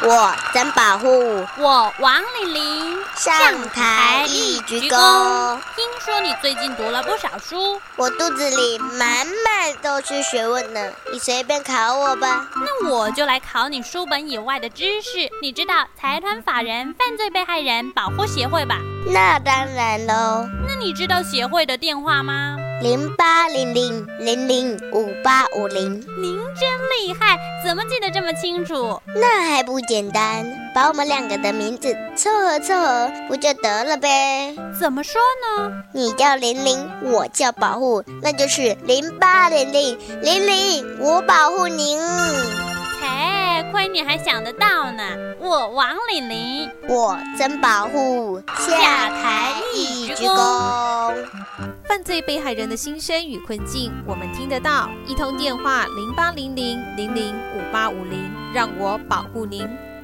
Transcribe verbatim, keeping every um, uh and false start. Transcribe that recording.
我曾保护， 我王玲玲上台一鞠躬。 听说你最近读了不少书， 我肚子里满满都是学问呢，你随便考我吧。 那我就来考你书本以外的知识。你知道财团法人犯罪被害人保护协会吧？ 那当然喽。 那你知道协会的电话吗？ 零八零零零零五八五零。 您真厉害，怎么记得这么清楚？ 那还不简单，把我们两个的名字凑合凑合不就得了呗？ 怎么说呢？ 你叫玲玲，我叫保护，那就是零八零零零零，我保护您。 才，亏你还想得到呢！我王玲玲， 我曾保护，下台一鞠躬。 犯罪被害人的心声与困境，我们听得到。一通电话零八零零零零五八五零，让我保护您。